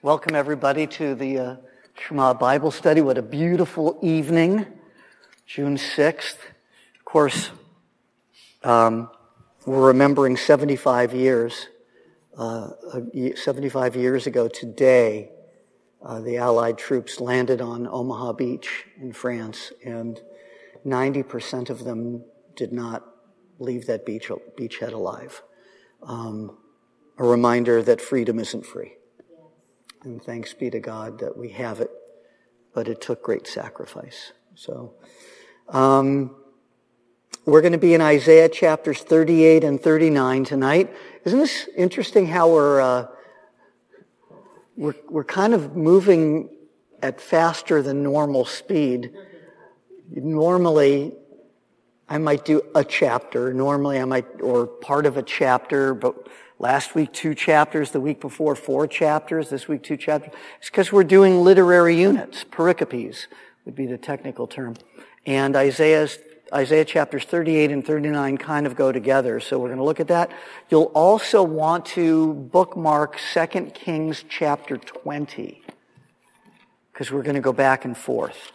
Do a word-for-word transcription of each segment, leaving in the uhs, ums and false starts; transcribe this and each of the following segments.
Welcome everybody to the uh, Shema Bible study. What a beautiful evening, June sixth. Of course, um, we're remembering seventy-five years. Uh, seventy-five years ago today, uh, the Allied troops landed on Omaha Beach in France, and ninety percent of them did not leave that beach beachhead alive. Um, a reminder that freedom isn't free. And thanks be to God that we have it, but it took great sacrifice. So, um, we're going to be in Isaiah chapters thirty-eight and thirty-nine tonight. Isn't this interesting how we're, uh, we're, we're kind of moving at faster than normal speed. Normally, I might do a chapter. Normally, I might, or part of a chapter, but last week, two chapters. The week before, four chapters. This week, two chapters. It's because we're doing literary units. Pericopes would be the technical term. And Isaiah's, Isaiah chapters thirty-eight and thirty-nine kind of go together. So we're going to look at that. You'll also want to bookmark Second Kings chapter twenty, because we're going to go back and forth.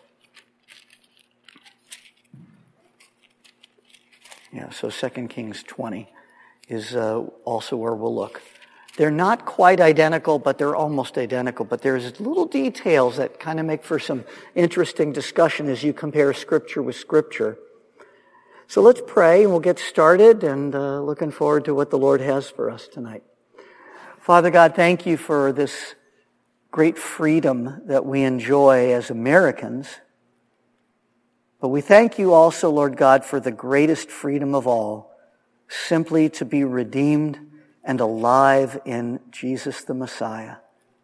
Yeah, so Second Kings twenty. Is uh, also where we'll look. They're not quite identical, but they're almost identical. But there's little details that kind of make for some interesting discussion as you compare Scripture with Scripture. So let's pray, and we'll get started, and uh, looking forward to what the Lord has for us tonight. Father God, thank you for this great freedom that we enjoy as Americans. But we thank you also, Lord God, for the greatest freedom of all, simply to be redeemed and alive in Jesus the Messiah.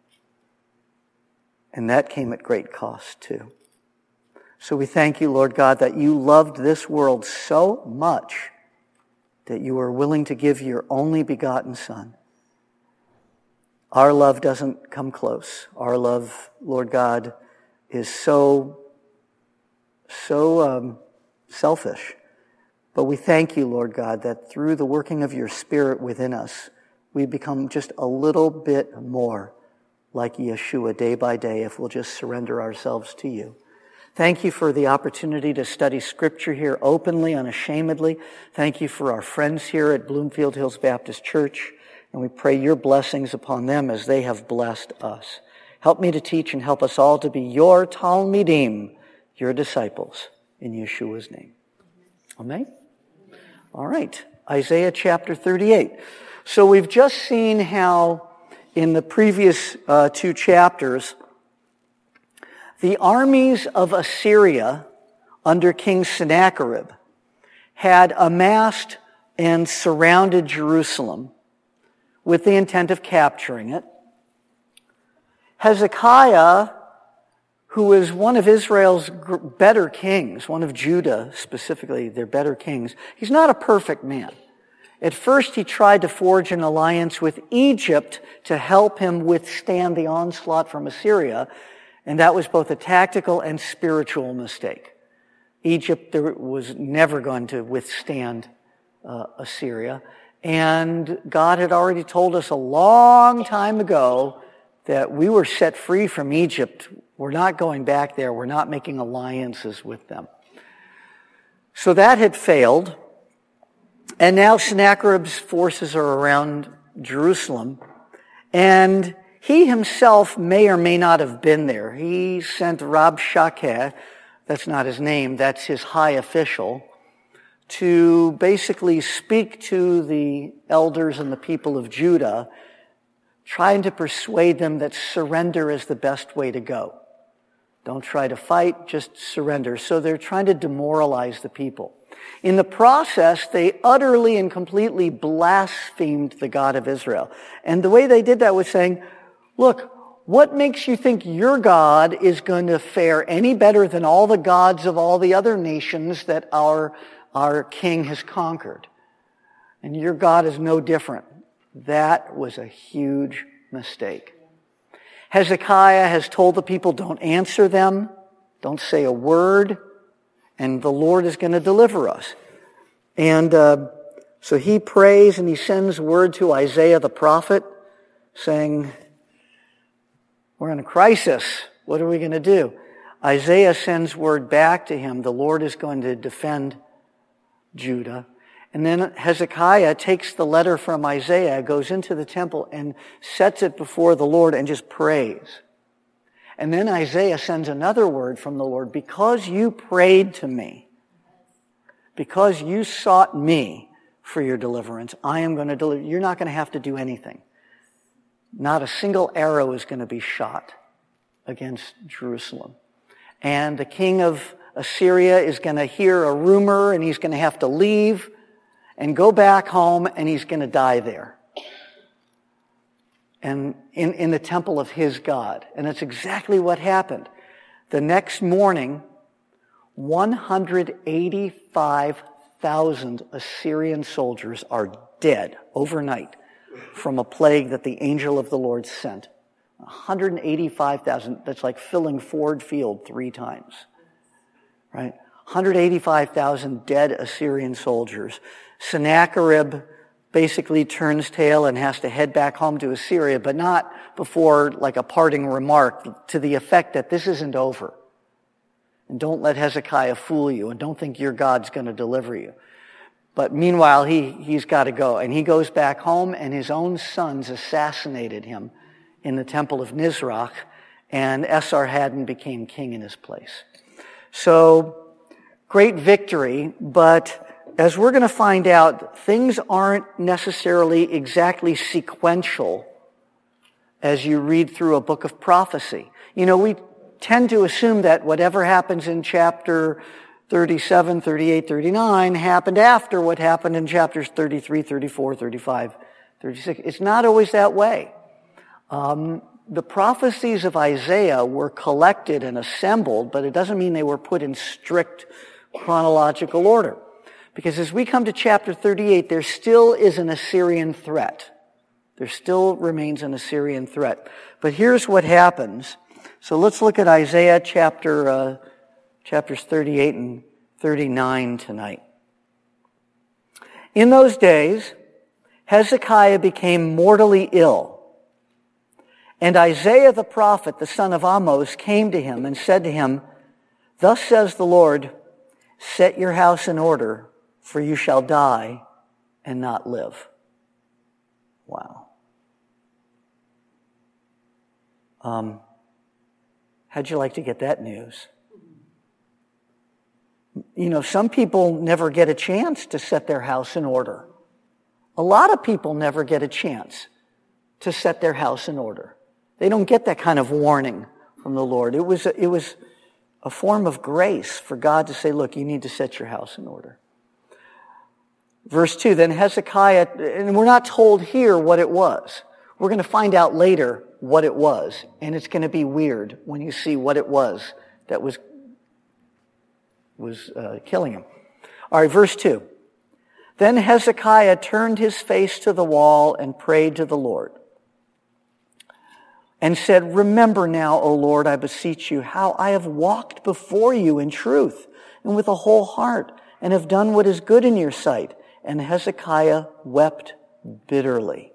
And that came at great cost too. So we thank you, Lord God, that you loved this world so much that you were willing to give your only begotten Son. Our love doesn't come close. Our love, Lord God, is so, so um, selfish. But we thank you, Lord God, that through the working of your Spirit within us, we become just a little bit more like Yeshua day by day if we'll just surrender ourselves to you. Thank you for the opportunity to study Scripture here openly, unashamedly. Thank you for our friends here at Bloomfield Hills Baptist Church, and we pray your blessings upon them as they have blessed us. Help me to teach and help us all to be your Talmidim, your disciples, in Yeshua's name. Amen. All right, Isaiah chapter thirty-eight. So we've just seen how in the previous uh, two chapters, the armies of Assyria under King Sennacherib had amassed and surrounded Jerusalem with the intent of capturing it. Hezekiah, who was one of Israel's better kings, one of Judah specifically, their better kings. He's not a perfect man. At first, he tried to forge an alliance with Egypt to help him withstand the onslaught from Assyria, and that was both a tactical and spiritual mistake. Egypt was never going to withstand uh, Assyria, and God had already told us a long time ago that we were set free from Egypt. We're not going back there. We're not making alliances with them. So that had failed. And now Sennacherib's forces are around Jerusalem. And he himself may or may not have been there. He sent Rabshakeh, that's not his name, that's his high official, to basically speak to the elders and the people of Judah, trying to persuade them that surrender is the best way to go. Don't try to fight, just surrender. So they're trying to demoralize the people. In the process, they utterly and completely blasphemed the God of Israel. And the way they did that was saying, look, what makes you think your God is going to fare any better than all the gods of all the other nations that our, our king has conquered? And your God is no different. That was a huge mistake. Hezekiah has told the people, don't answer them, don't say a word, and the Lord is going to deliver us. And uh, so he prays and he sends word to Isaiah the prophet, saying, We're in a crisis. What are we going to do? Isaiah sends word back to him. The Lord is going to defend Judah. And then Hezekiah takes the letter from Isaiah, goes into the temple and sets it before the Lord and just prays. And then Isaiah sends another word from the Lord. Because you prayed to me, because you sought me for your deliverance, I am going to deliver. You're not going to have to do anything. Not a single arrow is going to be shot against Jerusalem. And the king of Assyria is going to hear a rumor and he's going to have to leave and go back home and he's going to die there. And in, in the temple of his God. And that's exactly what happened. The next morning, one hundred eighty-five thousand Assyrian soldiers are dead overnight from a plague that the angel of the Lord sent. one hundred eighty-five thousand, that's like filling Ford Field three times. Right? one hundred eighty-five thousand dead Assyrian soldiers. Sennacherib basically turns tail and has to head back home to Assyria, but not before like a parting remark to the effect that this isn't over. And don't let Hezekiah fool you, and don't think your God's going to deliver you. But meanwhile, he, he's got to go. And he goes back home, and his own sons assassinated him in the temple of Nisroch, and Esarhaddon became king in his place. So, great victory, but as we're going to find out, things aren't necessarily exactly sequential as you read through a book of prophecy. You know, we tend to assume that whatever happens in chapter thirty-seven, thirty-eight, thirty-nine happened after what happened in chapters thirty-three, thirty-four, thirty-five, thirty-six. It's not always that way. Um, the prophecies of Isaiah were collected and assembled, but it doesn't mean they were put in strict chronological order. Because as we come to chapter thirty-eight, there still is an Assyrian threat. There still remains an Assyrian threat. But here's what happens. So let's look at Isaiah chapter, uh, chapters thirty-eight and thirty-nine tonight. In those days, Hezekiah became mortally ill. And Isaiah the prophet, the son of Amoz, came to him and said to him, "Thus says the Lord, set your house in order, for you shall die and not live." Wow. Um, how'd you like to get that news? You know, some people never get a chance to set their house in order. A lot of people never get a chance to set their house in order. They don't get that kind of warning from the Lord. It was a, it was a form of grace for God to say, look, you need to set your house in order. Verse two, then Hezekiah, and we're not told here what it was. We're going to find out later what it was, and it's going to be weird when you see what it was that was, was uh, killing him. All right, verse two. Then Hezekiah turned his face to the wall and prayed to the Lord and said, "Remember now, O Lord, I beseech you, how I have walked before you in truth and with a whole heart and have done what is good in your sight." And Hezekiah wept bitterly.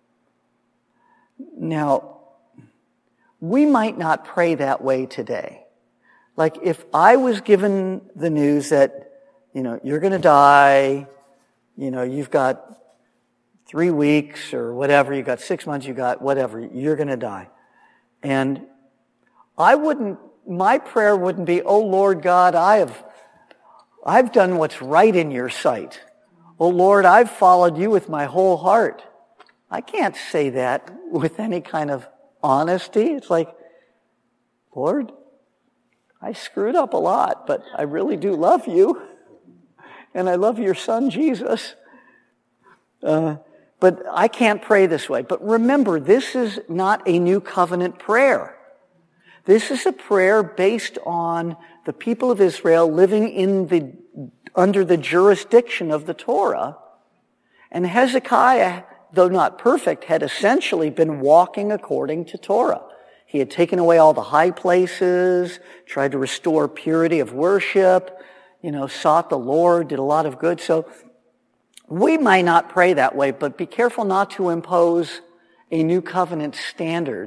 Now, we might not pray that way today. Like if I was given the news that, you know, you're going to die, you know, you've got three weeks or whatever, you've got six months, you got whatever, you're going to die. And I wouldn't, my prayer wouldn't be, "Oh Lord God, I have, I've done what's right in your sight. Oh Lord, I've followed you with my whole heart." I can't say that with any kind of honesty. It's like, Lord, I screwed up a lot, but I really do love you. And I love your son, Jesus. Uh, but I can't pray this way. But remember, this is not a new covenant prayer. This is a prayer based on the people of Israel living in the under the jurisdiction of the Torah. And Hezekiah, though not perfect, had essentially been walking according to Torah. He had taken away all the high places, tried to restore purity of worship, you know, sought the Lord, did a lot of good. So we might not pray that way, but be careful not to impose a new covenant standard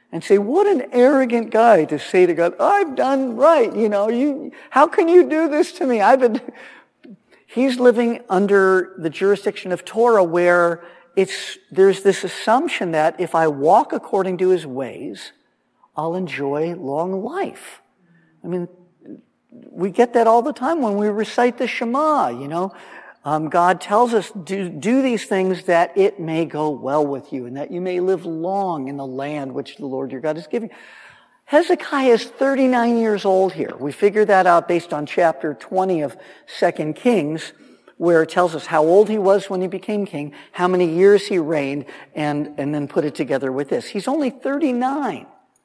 and say, what an arrogant guy to say to God, I've done right, you know, you, how can you do this to me? I've been, he's living under the jurisdiction of Torah where it's, there's this assumption that if I walk according to his ways, I'll enjoy long life. I mean, we get that all the time when we recite the Shema, you know. Um, God tells us, do, do these things that it may go well with you and that you may live long in the land which the Lord your God is giving. Hezekiah is thirty-nine years old here. We figure that out based on chapter twenty of Second Kings, where it tells us how old he was when he became king, how many years he reigned, and, and then put it together with this. He's only thirty-nine.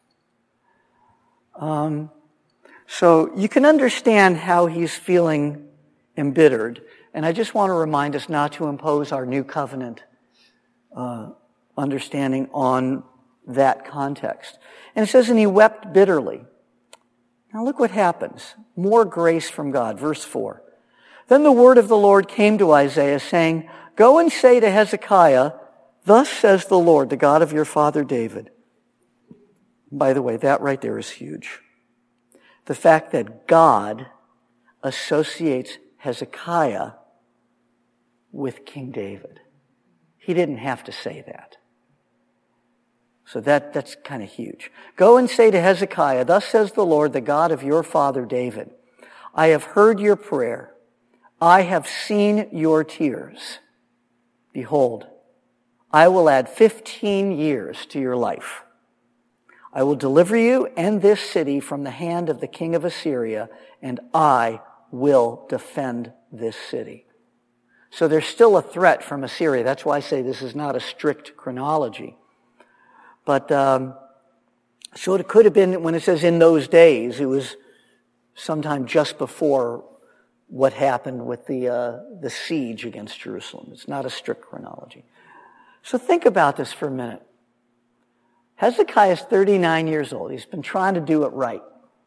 Um, so you can understand how he's feeling embittered. And I just want to remind us not to impose our new covenant uh, understanding on that context. And it says, and he wept bitterly. Now look what happens. More grace from God. Verse four. Then the word of the Lord came to Isaiah, saying, go and say to Hezekiah, thus says the Lord, the God of your father David. By the way, that right there is huge. The fact that God associates Hezekiah with King David. He didn't have to say that. So that, that's kind of huge. Go and say to Hezekiah, thus says the Lord, the God of your father David, I have heard your prayer. I have seen your tears. Behold, I will add fifteen years to your life. I will deliver you and this city from the hand of the king of Assyria, and I will defend this city. So there's still a threat from Assyria. That's why I say this is not a strict chronology. But um, so it could have been, when it says in those days, it was sometime just before what happened with the uh, the siege against Jerusalem. It's not a strict chronology. So think about this for a minute. Hezekiah is thirty-nine years old. He's been trying to do it right.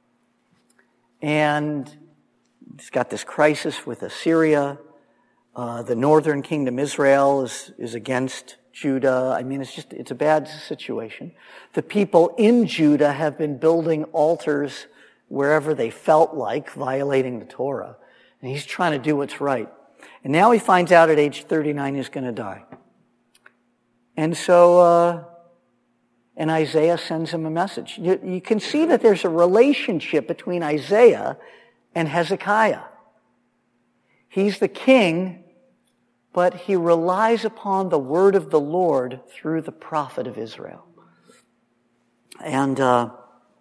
And he's got this crisis with Assyria. Uh, the northern kingdom, Israel, is, is against Judah. I mean, it's just, it's a bad situation. The people in Judah have been building altars wherever they felt like, violating the Torah. And he's trying to do what's right. And now he finds out at age thirty-nine he's going to die. And so, uh, and Isaiah sends him a message. You, you can see that there's a relationship between Isaiah and Hezekiah. He's the king, but he relies upon the word of the Lord through the prophet of Israel. And uh,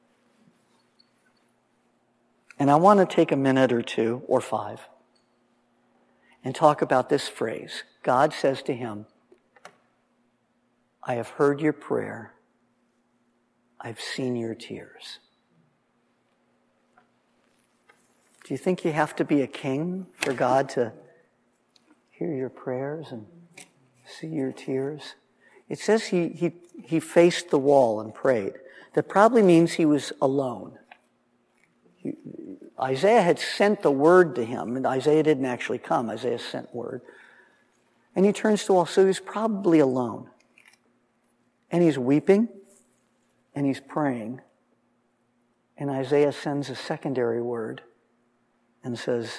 and I want to take a minute or two, or five, and talk about this phrase. God says to him, I have heard your prayer. I've seen your tears. Do you think you have to be a king for God to hear your prayers and see your tears? It says he, he, he faced the wall and prayed. That probably means he was alone. He, Isaiah had sent the word to him, and Isaiah didn't actually come. Isaiah sent word. And he turns to the wall, so he's probably alone. And he's weeping, and he's praying. And Isaiah sends a secondary word and says,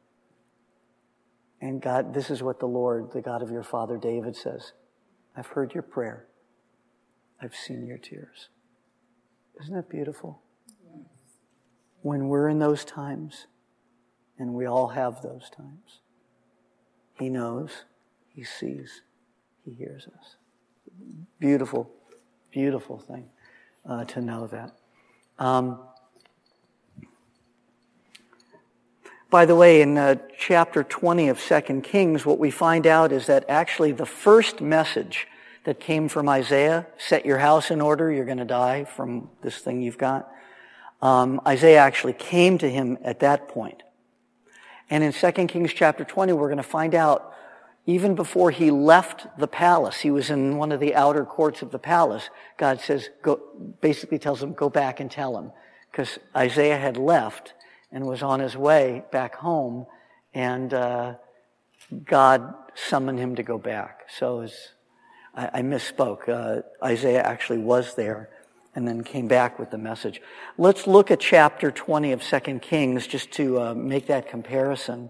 and God, this is what the Lord, the God of your father David says, I've heard your prayer. I've seen your tears. Isn't that beautiful? Yes. When we're in those times, and we all have those times, he knows, he sees, he hears us. Beautiful, beautiful thing uh, to know that. Um, By the way, in uh, chapter twenty of Second Kings, what we find out is that actually the first message that came from Isaiah, set your house in order, you're going to die from this thing you've got. Um, Isaiah actually came to him at that point. And in Second Kings chapter twenty, we're going to find out, even before he left the palace, he was in one of the outer courts of the palace, God says, go, basically tells him, go back and tell him. Because Isaiah had left and was on his way back home, and uh, God summoned him to go back. So was, I, I misspoke. Uh, Isaiah actually was there and then came back with the message. Let's look at chapter twenty of Second Kings just to uh, make that comparison.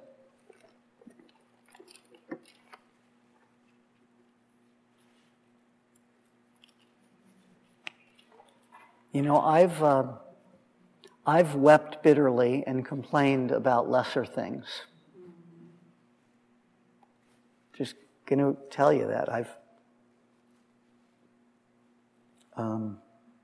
You know, I've uh, I've wept bitterly and complained about lesser things. Just going to tell you that I've. Um,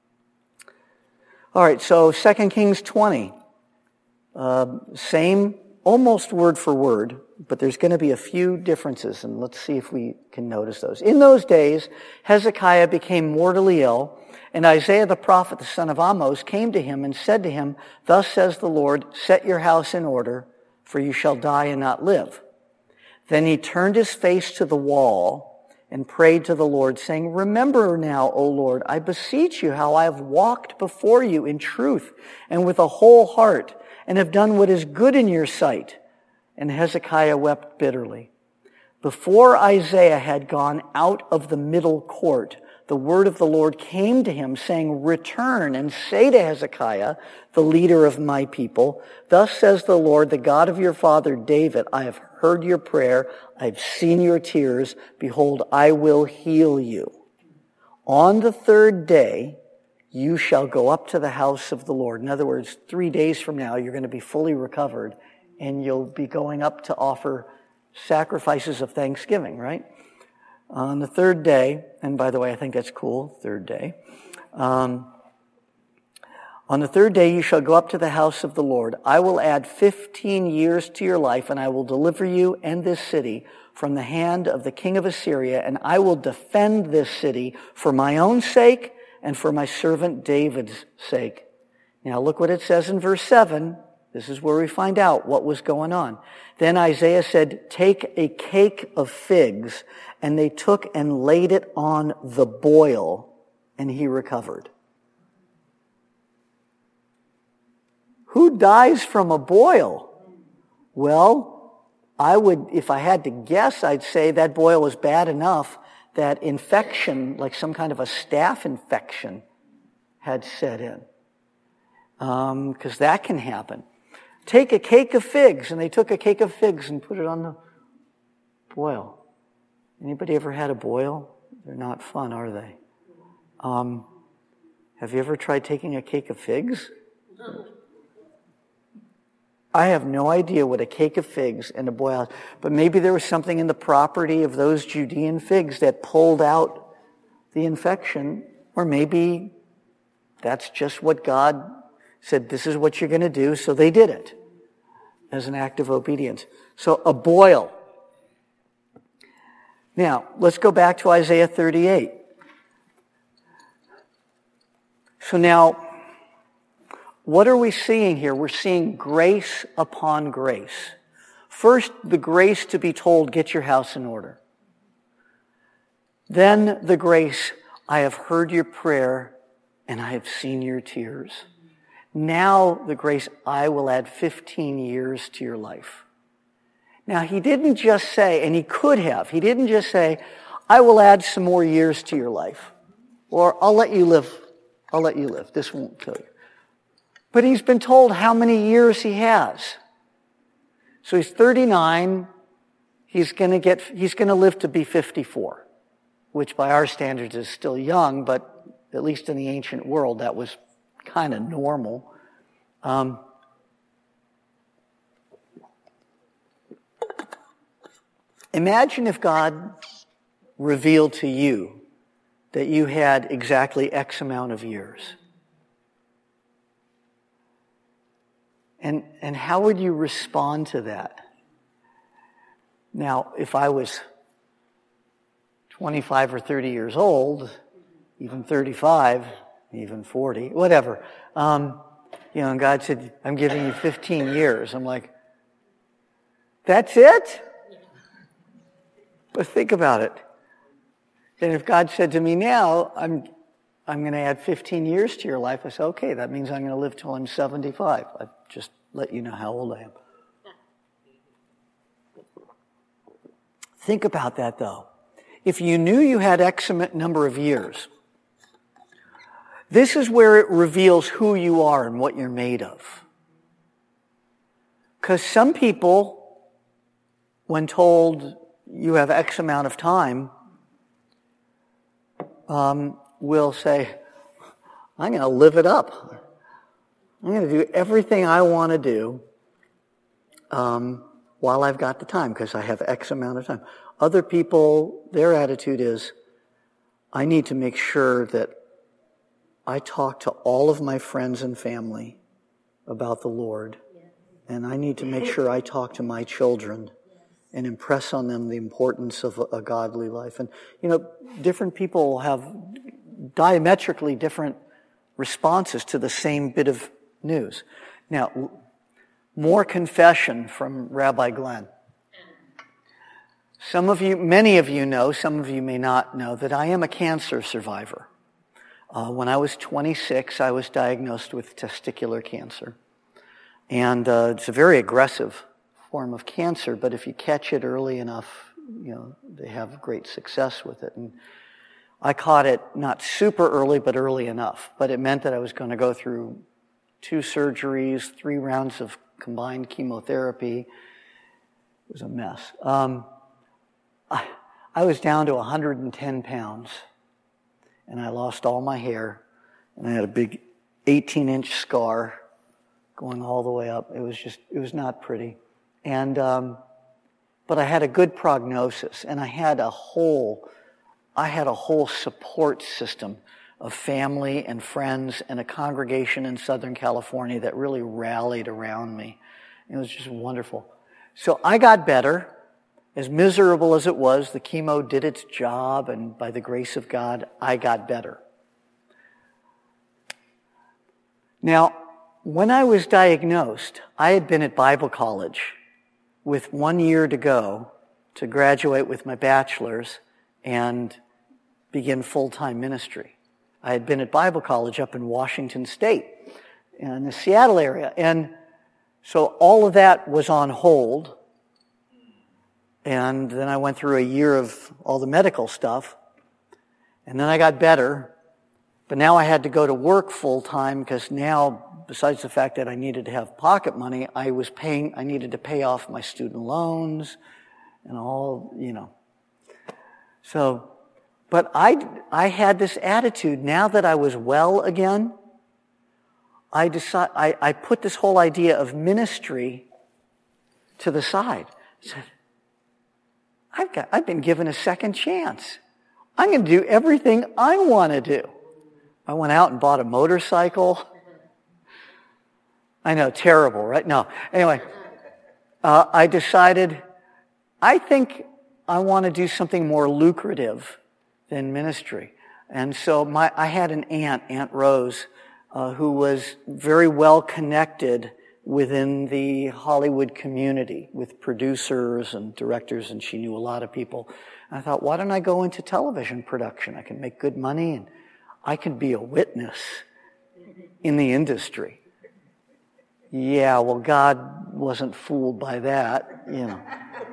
all right, so Second Kings twenty, uh, same, almost word for word, but there's going to be a few differences, and let's see if we can notice those. In those days, Hezekiah became mortally ill, and Isaiah the prophet, the son of Amoz, came to him and said to him, "Thus says the Lord, set your house in order, for you shall die and not live." Then he turned his face to the wall and prayed to the Lord, saying, "Remember now, O Lord, I beseech you how I have walked before you in truth and with a whole heart, and have done what is good in your sight." And Hezekiah wept bitterly. Before Isaiah had gone out of the middle court, the word of the Lord came to him, saying, "Return and say to Hezekiah, the leader of my people, thus says the Lord, the God of your father David, I have heard your prayer, I have seen your tears. Behold, I will heal you. On the third day, you shall go up to the house of the Lord." In other words, three days from now, you're going to be fully recovered, and you'll be going up to offer sacrifices of thanksgiving, right? On the third day, and by the way, I think that's cool, third day. Um, on the third day, you shall go up to the house of the Lord. I will add fifteen years to your life, and I will deliver you and this city from the hand of the king of Assyria, and I will defend this city for my own sake and for my servant David's sake. Now look what it says in verse seven. This is where we find out what was going on. Then Isaiah said, "Take a cake of figs," and they took and laid it on the boil, and he recovered. Who dies from a boil? Well, I would, if I had to guess, I'd say that boil was bad enough that infection, like some kind of a staph infection, had set in. Um, because that can happen. Take a cake of figs, and they took a cake of figs and put it on the boil. Anybody ever had a boil? They're not fun, are they? Um, have you ever tried taking a cake of figs? I have no idea what a cake of figs and a boil, but maybe there was something in the property of those Judean figs that pulled out the infection, or maybe that's just what God said, this is what you're going to do, so they did it as an act of obedience. So a boil. Now, let's go back to Isaiah thirty-eight. So now, what are we seeing here? We're seeing grace upon grace. First, the grace to be told, get your house in order. Then the grace, I have heard your prayer and I have seen your tears. Now the grace, I will add fifteen years to your life. Now he didn't just say, and he could have, he didn't just say, I will add some more years to your life. Or I'll let you live, I'll let you live. This won't kill you. But he's been told how many years he has. So he's thirty-nine, he's gonna get, he's gonna live to be fifty-four, which by our standards is still young, but at least in the ancient world that was kind of normal. Um, imagine if God revealed to you that you had exactly X amount of years. And, and how would you respond to that? Now, if I was twenty-five or thirty years old, even thirty-five, even forty, whatever, um, you know, and God said, I'm giving you fifteen years. I'm like, that's it? But think about it. And if God said to me now, I'm I'm going to add fifteen years to your life, I say, okay, that means I'm going to live till I'm seventy-five. I've just let you know how old I am. Think about that, though. If you knew you had X number of years, This is where it reveals who you are and what you're made of. Because some people, when told you have X amount of time, um, will say, I'm going to live it up. I'm going to do everything I want to do um, while I've got the time, because I have X amount of time. Other people, their attitude is, I need to make sure that I talk to all of my friends and family about the Lord. And I need to make sure I talk to my children and impress on them the importance of a, a godly life. And, you know, different people have diametrically different responses to the same bit of news. Now, more confession from Rabbi Glenn. Some of you, many of you know, some of you may not know, that I am a cancer survivor. Uh, when I was twenty-six, I was diagnosed with testicular cancer. And uh, it's a very aggressive form of cancer, but if you catch it early enough, you know, they have great success with it. And I caught it not super early, but early enough. But it meant that I was going to go through two surgeries, three rounds of combined chemotherapy. It was a mess. Um, I, I was down to one hundred ten pounds, and I lost all my hair, and I had a big eighteen-inch scar going all the way up. It was just, it was not pretty. And, um, but I had a good prognosis, and I had a whole, I had a whole support system of family and friends and a congregation in Southern California that really rallied around me. It was just wonderful. So I got better. As miserable as it was, the chemo did its job, and by the grace of God, I got better. Now, when I was diagnosed, I had been at Bible college with one year to go to graduate with my bachelor's and begin full-time ministry. I had been at Bible college up in Washington State, in the Seattle area. And so all of that was on hold. And then I went through a year of all the medical stuff. And then I got better. But now I had to go to work full-time because now, besides the fact that I needed to have pocket money, I was paying, I needed to pay off my student loans and all, you know. So, but I, I had this attitude, now that I was well again, I decide, I, I put this whole idea of ministry to the side. I said, I've got, I've been given a second chance. I'm going to do everything I want to do. I went out and bought a motorcycle. I know, terrible, right? No. Anyway, uh, I decided, I think I want to do something more lucrative than ministry. And so my, I had an aunt, Aunt Rose, uh, who was very well connected within the Hollywood community with producers and directors, and she knew a lot of people. And I thought, why don't I go into television production? I can make good money, and I can be a witness in the industry. Yeah, well, God wasn't fooled by that, you know.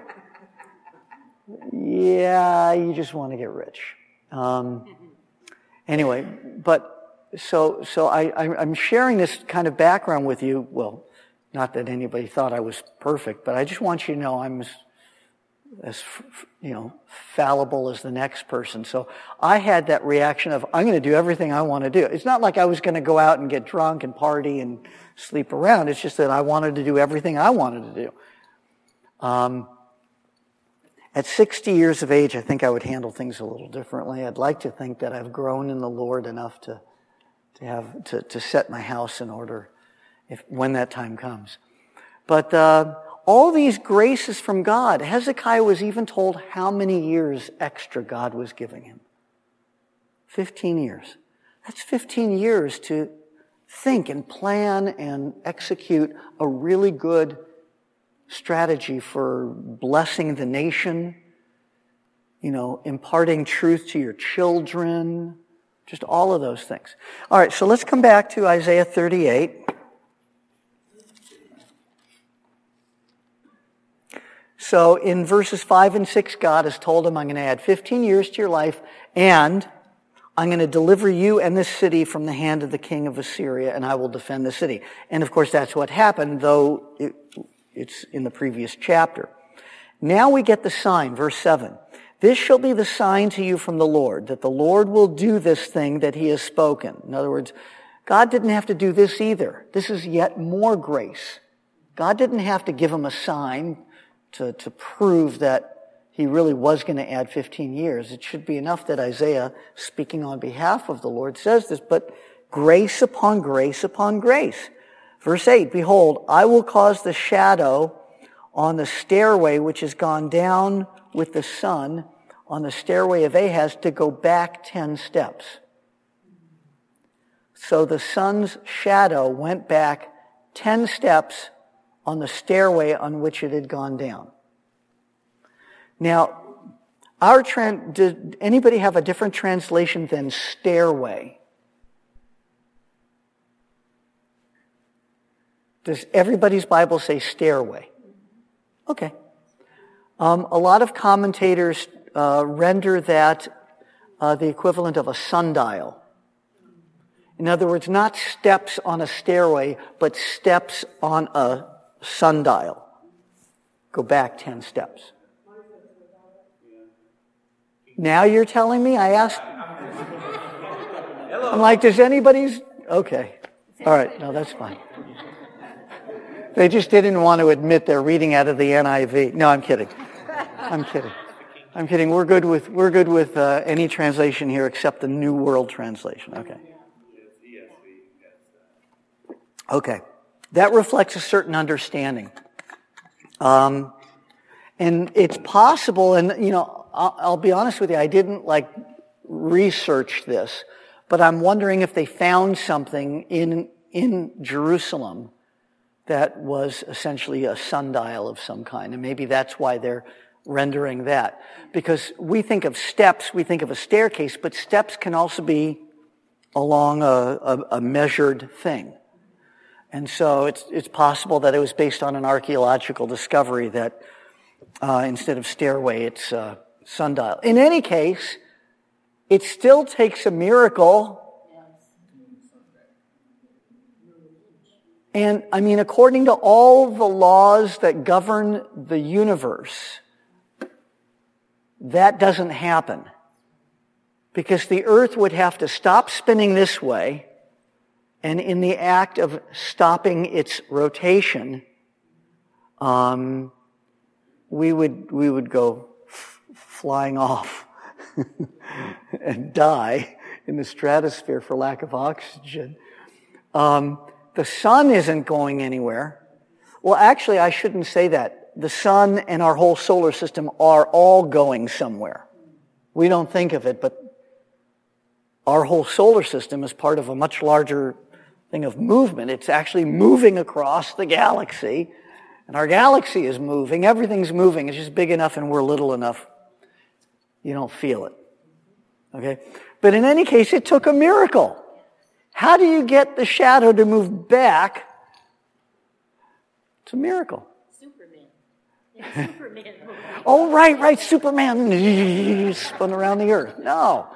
Yeah, you just want to get rich. Um, anyway, but so so I, I'm sharing this kind of background with you. Well, not that anybody thought I was perfect, but I just want you to know I'm as, as you know, fallible as the next person. So I had that reaction of, I'm going to do everything I want to do. It's not like I was going to go out and get drunk and party and sleep around. It's just that I wanted to do everything I wanted to do. Um, at sixty years of age, I think I would handle things a little differently. I'd like to think that I've grown in the Lord enough to to have to, to set my house in order if when that time comes. But uh, all these graces from God, Hezekiah was even told how many years extra God was giving him. Fifteen years. That's fifteen years to think and plan and execute a really good strategy for blessing the nation, you know, imparting truth to your children, just all of those things. All right, so let's come back to Isaiah thirty-eight. So in verses five and six, God has told him, I'm going to add fifteen years to your life, and I'm going to deliver you and this city from the hand of the king of Assyria, and I will defend the city. And of course, that's what happened, though it, it's in the previous chapter. Now we get the sign, verse seven. This shall be the sign to you from the Lord, that the Lord will do this thing that he has spoken. In other words, God didn't have to do this either. This is yet more grace. God didn't have to give him a sign to, to prove that he really was going to add fifteen years. It should be enough that Isaiah, speaking on behalf of the Lord, says this, but grace upon grace upon grace. Verse eight, behold, I will cause the shadow on the stairway which has gone down with the sun, on the stairway of Ahaz, to go back ten steps. So the sun's shadow went back ten steps on the stairway on which it had gone down. Now, our tran- did anybody have a different translation than stairway? Does everybody's Bible say stairway? Okay. Um, a lot of commentators uh, render that uh, the equivalent of a sundial. In other words, not steps on a stairway, but steps on a sundial. Go back ten steps. Now you're telling me? I asked. I'm like, does anybody's? Okay. All right. No, that's fine. They just didn't want to admit they're reading out of the N I V. No, I'm kidding. I'm kidding. I'm kidding. We're good with we're good with uh, any translation here except the New World Translation. Okay. Okay. That reflects a certain understanding. Um, and it's possible, and you know, I'll, I'll be honest with you, I didn't like research this, but I'm wondering if they found something in in Jerusalem that was essentially a sundial of some kind, and maybe that's why they're rendering that. Because we think of steps, we think of a staircase, but steps can also be along a, a, a measured thing. And so it's it's possible that it was based on an archaeological discovery that uh, instead of stairway, it's uh, sundial. In any case, it still takes a miracle. And, I mean, according to all the laws that govern the universe, that doesn't happen. Because the earth would have to stop spinning this way, and in the act of stopping its rotation, um, we would we would go f- flying off and die in the stratosphere for lack of oxygen. Um, the sun isn't going anywhere. Well, actually, I shouldn't say that. The sun and our whole solar system are all going somewhere. We don't think of it, but our whole solar system is part of a much larger thing of movement. It's actually moving across the galaxy, and our galaxy is moving. Everything's moving. It's just big enough and we're little enough. You don't feel it. Okay? But in any case, it took a miracle. How do you get the shadow to move back? It's a miracle. Superman. Yeah, Superman. Oh, right, right. Superman spun around the earth. No.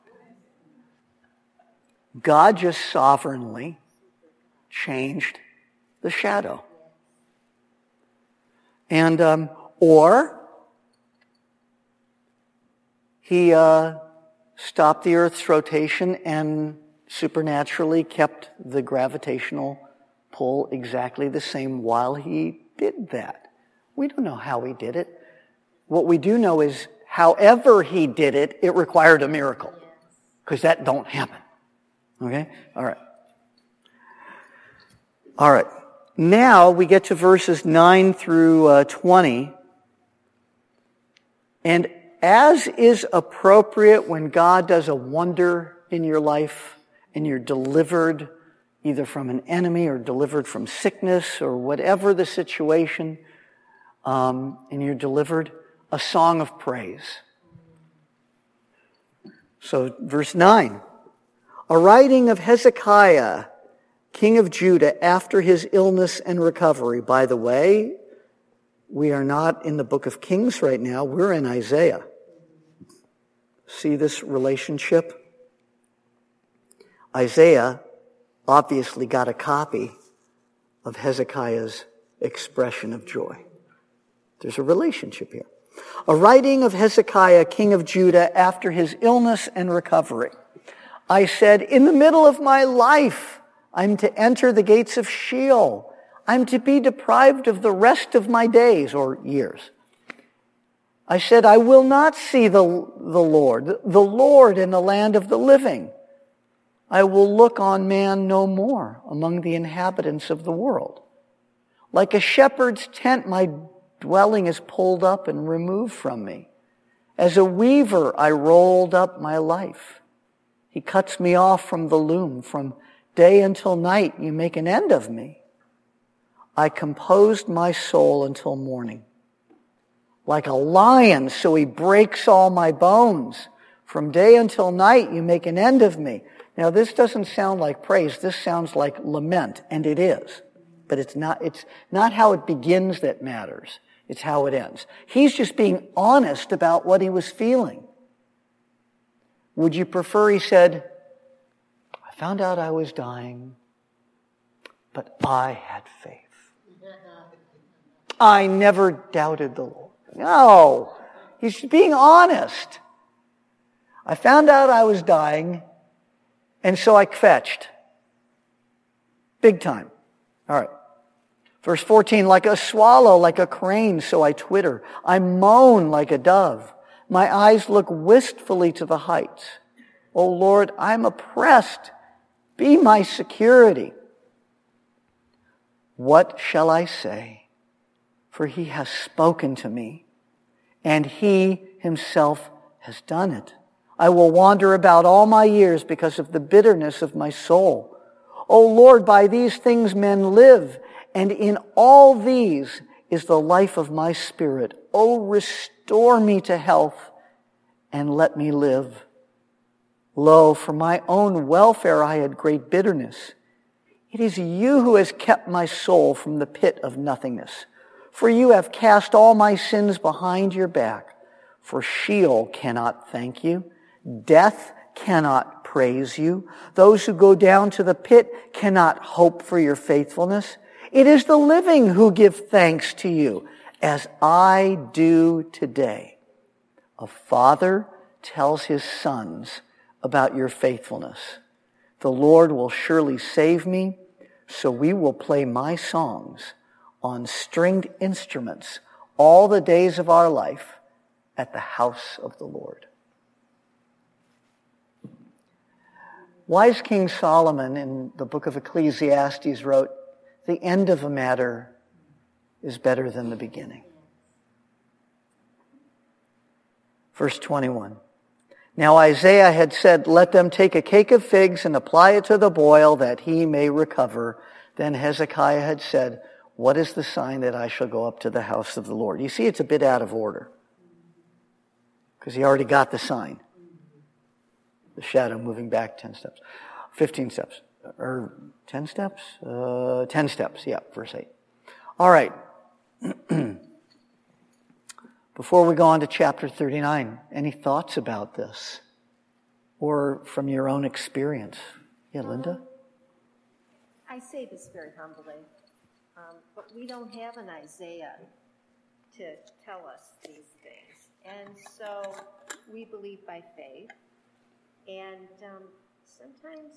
God just sovereignly changed the shadow. And, um, or he uh, stopped the earth's rotation and supernaturally kept the gravitational pull exactly the same while he did that. We don't know how he did it. What we do know is however he did it, it required a miracle. Because that don't happen. Okay? All right. All right. Now we get to verses nine through uh, twenty. And as is appropriate when God does a wonder in your life and you're delivered either from an enemy or delivered from sickness or whatever the situation, um, and you're delivered, a song of praise. So verse nine. A writing of Hezekiah, king of Judah, after his illness and recovery. By the way, we are not in the book of Kings right now. We're in Isaiah. See this relationship? Isaiah obviously got a copy of Hezekiah's expression of joy. There's a relationship here. A writing of Hezekiah, king of Judah, after his illness and recovery. I said, in the middle of my life, I'm to enter the gates of Sheol. I'm to be deprived of the rest of my days or years. I said, I will not see the, the Lord, the Lord in the land of the living. I will look on man no more among the inhabitants of the world. Like a shepherd's tent, my dwelling is pulled up and removed from me. As a weaver, I rolled up my life. He cuts me off from the loom. From day until night, you make an end of me. I composed my soul until morning. Like a lion, so he breaks all my bones. From day until night, you make an end of me. Now, this doesn't sound like praise. This sounds like lament, and it is. But it's not, it's not how it begins that matters. It's how it ends. He's just being honest about what he was feeling. Would you prefer, he said, I found out I was dying, but I had faith. I never doubted the Lord. No, he's being honest. I found out I was dying, and so I fetched. Big time. All right. Verse fourteen, like a swallow, like a crane, so I twitter. I moan like a dove. My eyes look wistfully to the heights. O Lord, I'm oppressed. Be my security. What shall I say? For he has spoken to me, and he himself has done it. I will wander about all my years because of the bitterness of my soul. O Lord, by these things men live, and in all these is the life of my spirit. O restore me to health, and let me live. Lo, for my own welfare I had great bitterness. It is you who has kept my soul from the pit of nothingness. For you have cast all my sins behind your back. For Sheol cannot thank you. Death cannot praise you. Those who go down to the pit cannot hope for your faithfulness. It is the living who give thanks to you, as I do today. A father tells his sons about your faithfulness. The Lord will surely save me, so we will play my songs on stringed instruments all the days of our life at the house of the Lord. Wise King Solomon in the book of Ecclesiastes wrote, the end of a matter is better than the beginning. Verse twenty-one. Now Isaiah had said, let them take a cake of figs and apply it to the boil that he may recover. Then Hezekiah had said, what is the sign that I shall go up to the house of the Lord? You see, it's a bit out of order. Because he already got the sign. The shadow moving back ten steps. fifteen steps. Or ten steps? Uh, ten steps, yeah, verse eight. All right. Before we go on to chapter thirty-nine, any thoughts about this? Or from your own experience? Yeah, Linda? Um, I say this very humbly, um, but we don't have an Isaiah to tell us these things. And so we believe by faith. And um, sometimes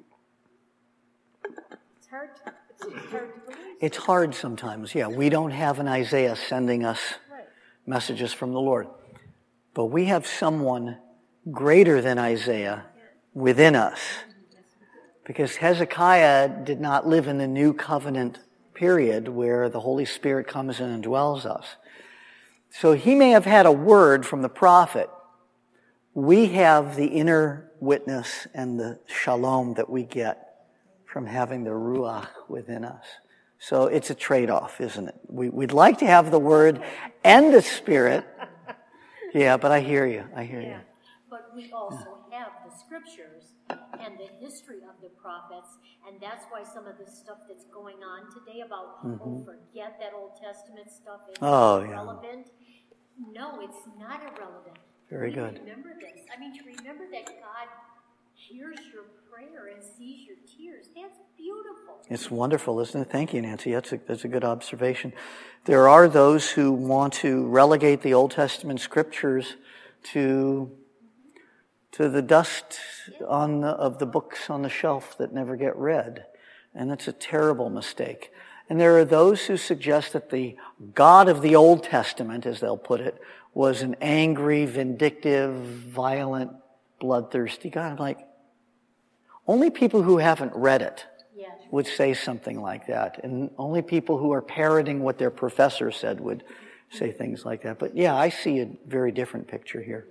it's hard to, it's hard to believe. It's hard sometimes, yeah. We don't have an Isaiah sending us Right. messages from the Lord. But we have someone greater than Isaiah within us. Because Hezekiah did not live in the new covenant period where the Holy Spirit comes in and dwells us. So he may have had a word from the prophet. We have the inner witness and the shalom that we get from having the ruach within us. So it's a trade-off, isn't it? We, we'd like to have the word and the spirit. Yeah, but I hear you. I hear Yeah. you. But we also have the scriptures and the history of the prophets, and that's why some of the stuff that's going on today about, mm-hmm. oh, forget that Old Testament stuff, it's oh, irrelevant. Yeah. No, it's not irrelevant. Very we good. Remember this. I mean, to remember that God hears your prayer and sees your tears. That's beautiful. It's wonderful, isn't it? Thank you, Nancy. That's a, that's a good observation. There are those who want to relegate the Old Testament scriptures to to the dust on the, of the books on the shelf that never get read. And that's a terrible mistake. And there are those who suggest that the God of the Old Testament, as they'll put it, was an angry, vindictive, violent, bloodthirsty God. I'm like, only people who haven't read it Yes. would say something like that. And only people who are parroting what their professor said would say things like that. But yeah, I see a very different picture here.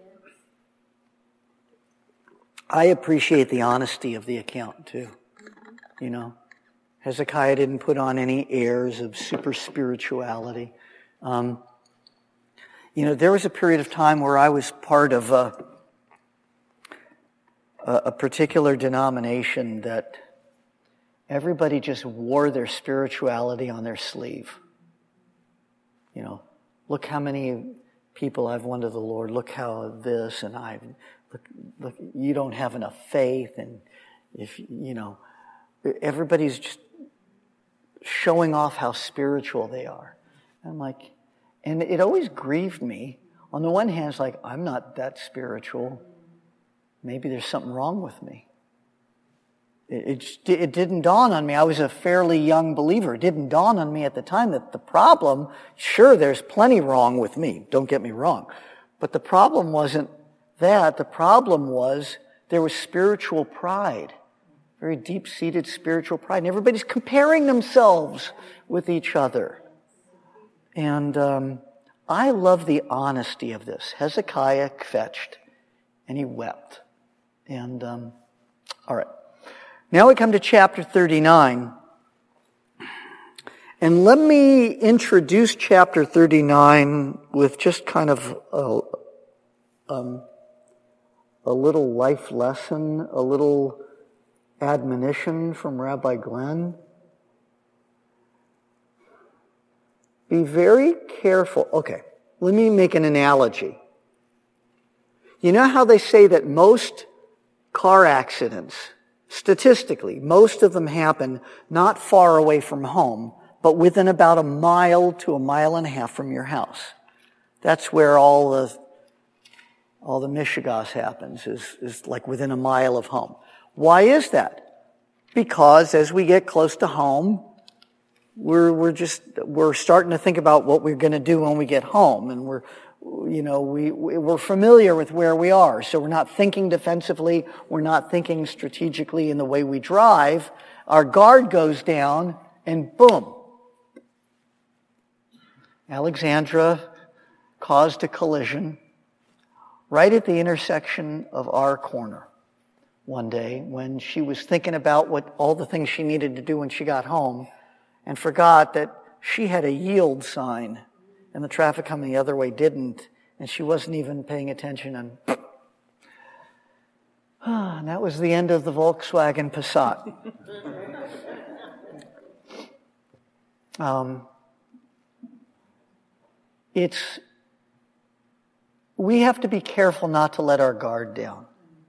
I appreciate the honesty of the account too. You know, Hezekiah didn't put on any airs of super spirituality. Um, you know, there was a period of time where I was part of a, a, a particular denomination that everybody just wore their spirituality on their sleeve. You know, look how many people I've won to the Lord. Look how this and I. Look, look, you don't have enough faith, and if you know, everybody's just showing off how spiritual they are. I'm like, and it always grieved me. On the one hand, it's like, I'm not that spiritual. Maybe there's something wrong with me. It, it, it didn't dawn on me. I was a fairly young believer. It didn't dawn on me at the time that the problem, sure, there's plenty wrong with me. Don't get me wrong. But the problem wasn't that. The problem was there was spiritual pride. Very deep-seated spiritual pride. And everybody's comparing themselves with each other. And um, I love the honesty of this. Hezekiah kvetched, and he wept. And, um, all right. Now we come to chapter thirty-nine. And let me introduce chapter thirty-nine with just kind of a, um, a little life lesson, a little admonition from Rabbi Glenn. Be very careful. Okay, let me make an analogy. You know how they say that most car accidents, statistically, most of them happen not far away from home, but within about a mile to a mile and a half from your house. That's where all the all the mishigas happens, is, is like within a mile of home. Why is that? Because as we get close to home, we're we're just we're starting to think about what we're going to do when we get home, and we're you know we we're familiar with where we are, so we're not thinking defensively, we're not thinking strategically in the way we drive. Our guard goes down, and boom, Alexandra caused a collision right at the intersection of our corner one day when she was thinking about what all the things she needed to do when she got home, and forgot that she had a yield sign and the traffic coming the other way didn't, and she wasn't even paying attention, and and that was the end of the Volkswagen Passat. um, it's we have to be careful not to let our guard down.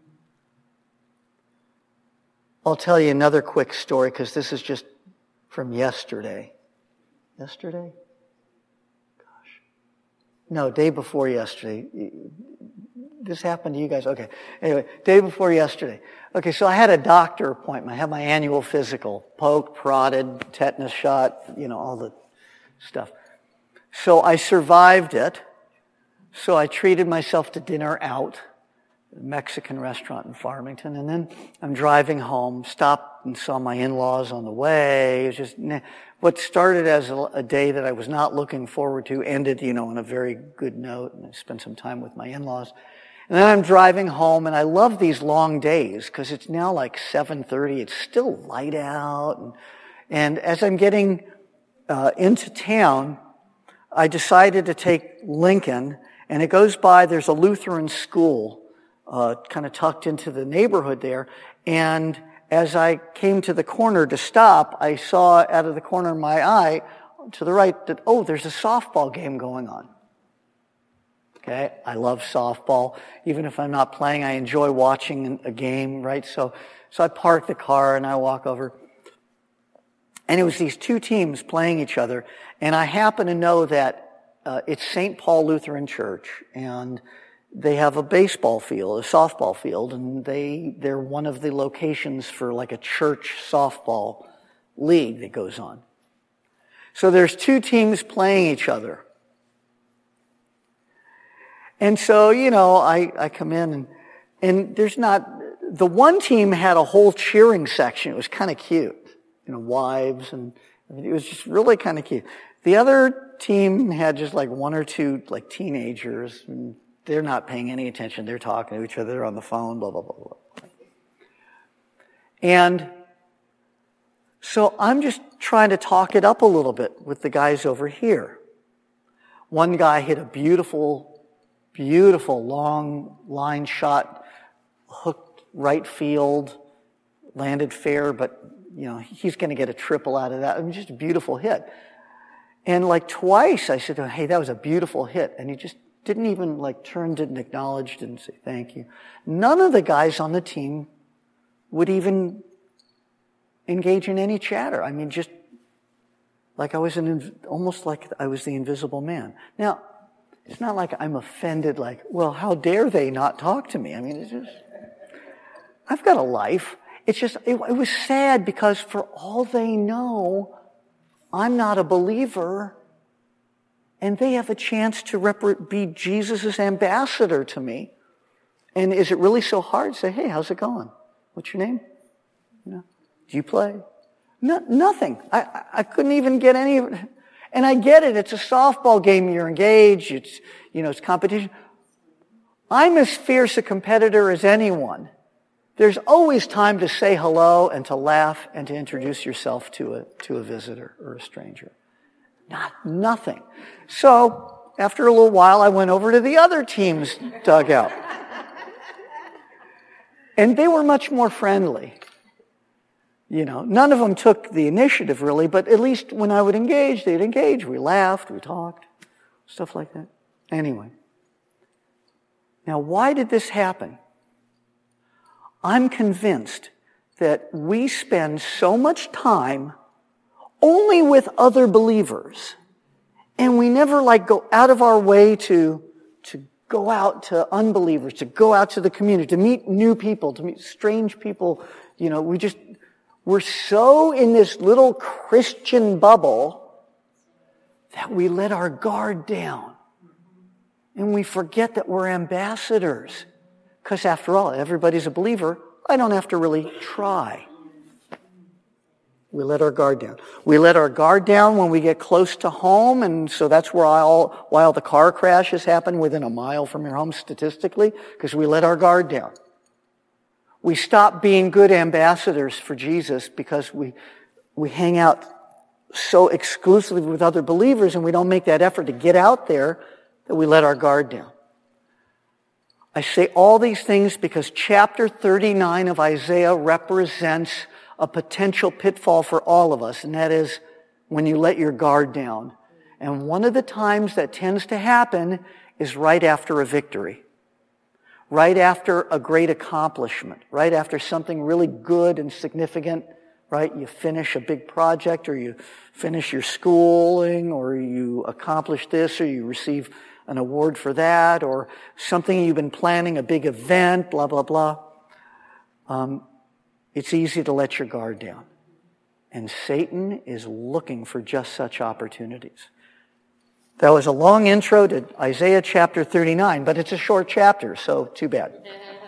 I'll tell you another quick story, because this is just from yesterday. Yesterday? Gosh. No, day before yesterday. This happened to you guys? Okay. Anyway, day before yesterday. Okay, so I had a doctor appointment. I had my annual physical. Poked, prodded, tetanus shot, you know, all the stuff. So I survived it. So I treated myself to dinner out. Mexican restaurant in Farmington, and then I'm driving home, stopped and saw my in-laws on the way. It was just, what started as a, a day that I was not looking forward to ended, you know, on a very good note, and I spent some time with my in-laws. And then I'm driving home, and I love these long days, because it's now like seven thirty, it's still light out, and, and as I'm getting uh, into town, I decided to take Lincoln, and it goes by, there's a Lutheran school Uh, kind of tucked into the neighborhood there. And as I came to the corner to stop, I saw out of the corner of my eye to the right that, oh, there's a softball game going on. Okay, I love softball. Even if I'm not playing, I enjoy watching a game, right? So, so I park the car and I walk over. And it was these two teams playing each other. And I happen to know that uh, it's Saint Paul Lutheran Church. And they have a baseball field, a softball field. And they, they're one of the locations for like a church softball league that goes on. So there's two teams playing each other. And so, you know, I, I come in and, and there's not, the one team had a whole cheering section. It was kind of cute. You know, wives and it was just really kind of cute. The other team had just like one or two like teenagers and they're not paying any attention. They're talking to each other. They're on the phone, blah, blah, blah, blah. And so I'm just trying to talk it up a little bit with the guys over here. One guy hit a beautiful Beautiful long line shot, hooked right field, landed fair, but you know he's going to get a triple out of that. It was just a beautiful hit. And like twice, I said, "Hey, that was a beautiful hit," and he just didn't even like turn, didn't acknowledge, didn't say thank you. None of the guys on the team would even engage in any chatter. I mean, just like I was an almost like I was the invisible man. Now. It's not like I'm offended, like, well, how dare they not talk to me? I mean, it's just, I've got a life. It's just, it, it was sad because for all they know, I'm not a believer, and they have a chance to rep- be Jesus' ambassador to me. And is it really so hard to say, hey, how's it going? What's your name? You know, do you play? No, nothing. I, I, I couldn't even get any of it. And I get it. It's a softball game. You're engaged. It's, you know, it's competition. I'm as fierce a competitor as anyone. There's always time to say hello and to laugh and to introduce yourself to a, to a visitor or a stranger. Not, nothing. So, after a little while, I went over to the other team's dugout. And they were much more friendly. You know, none of them took the initiative really, but at least when I would engage, they'd engage. We laughed, we talked, stuff like that. Anyway. Now, why did this happen? I'm convinced that we spend so much time only with other believers, and we never like go out of our way to, to go out to unbelievers, to go out to the community, to meet new people, to meet strange people. You know, we just, we're so in this little Christian bubble that we let our guard down. And we forget that we're ambassadors. Because after all, everybody's a believer. I don't have to really try. We let our guard down. We let our guard down when we get close to home, and so that's where all, why all the car crashes happen within a mile from your home statistically, because we let our guard down. We stop being good ambassadors for Jesus because we we hang out so exclusively with other believers and we don't make that effort to get out there that we let our guard down. I say all these things because chapter thirty-nine of Isaiah represents a potential pitfall for all of us, and that is when you let your guard down. And one of the times that tends to happen is right after a victory. Right after a great accomplishment, right after something really good and significant, right? You finish a big project, or you finish your schooling, or you accomplish this, or you receive an award for that, or something you've been planning, a big event, blah, blah, blah. Um, it's easy to let your guard down. And Satan is looking for just such opportunities. That was a long intro to Isaiah chapter thirty-nine, but it's a short chapter, so too bad.